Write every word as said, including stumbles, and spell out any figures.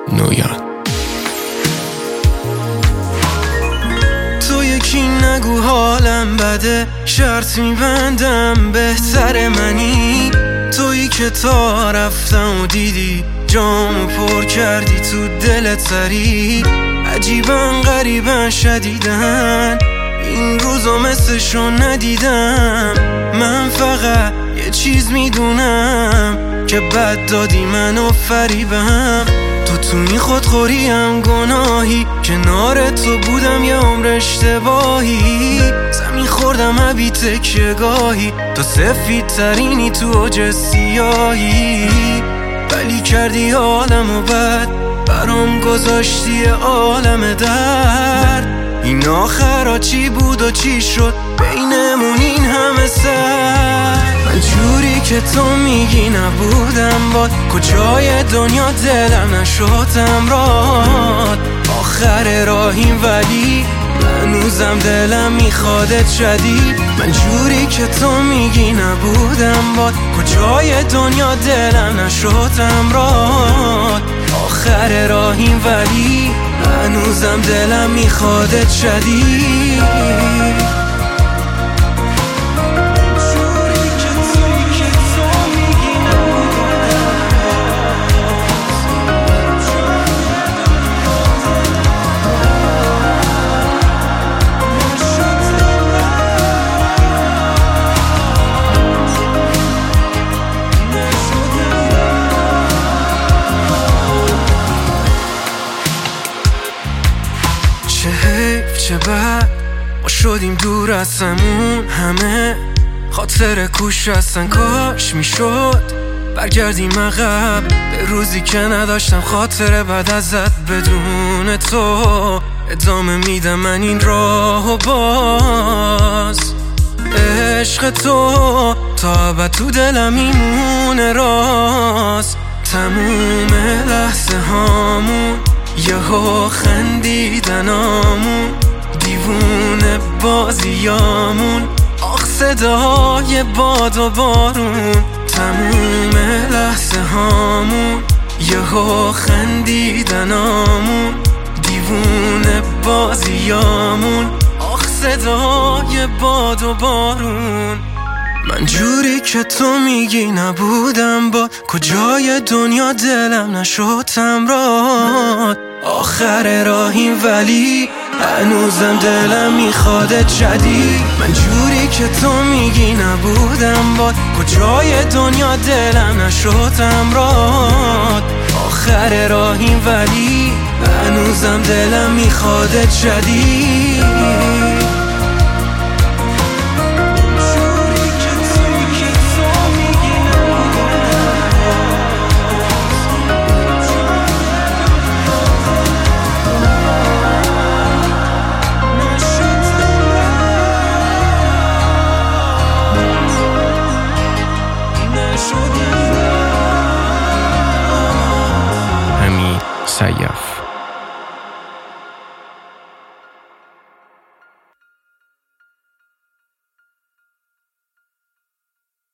نویان. تو یکی نگو حالم بده، شرط میبندم بهتر منی. تویی که تا رفتم و دیدی جامو پر کردی تو دلت سری. عجیبن غریبن شدیدن این روزا مثلشو ندیدم. من فقط یه چیز میدونم که بد دادی منو فریبم. تو تو این خودخوریم گناهی، کنار تو بودم یه عمر اشتباهی. زمین خوردم عبی تکیه گاهی، تو سفید ترینی تو اوج سیاهی. ولی کردی عالمو بد، برام گذاشتی عالم درد. این آخرا چی بود و چی شد بینمون این همه سر؟ من جوری که تو میگی نبودم باد، کجای دنیا دلم نشدم راد. آخر راهیم ولی هنوزم دلم میخوادت شدید. من جوری که تو میگی نبودم باد، کجای دنیا دلم نشدم راد. آخر راهیم ولی هنوزم دلم میخوادت شدید. چه حیف چه بد ما شدیم دور از همون همه. خاطر کوش هستن کاش میشد برگردیم عقب به روزی که نداشتم خاطر بعد ازت. بدون تو ادامه میدم من این راه و باز. عشق تو تا ابد تو دلم میمونه راست. تموم لحظه هامون یهو خندیدنامون، دیوونه بازیامون، آخ صدای باد و بارون. تموم لحظه هامون یهو خندیدنامون، دیوونه بازیامون، آخ صدای باد و بارون. من جوری که تو میگی نبودم با، کجای دنیا دلم نشدم راد. آخر راهیم ولی هنوزم دلم میخوادت شدید. من جوری که تو میگی نبودم با، کجای دنیا دلم نشدم راد. آخر راهیم ولی هنوزم دلم میخوادت شدید. حمید سیاف.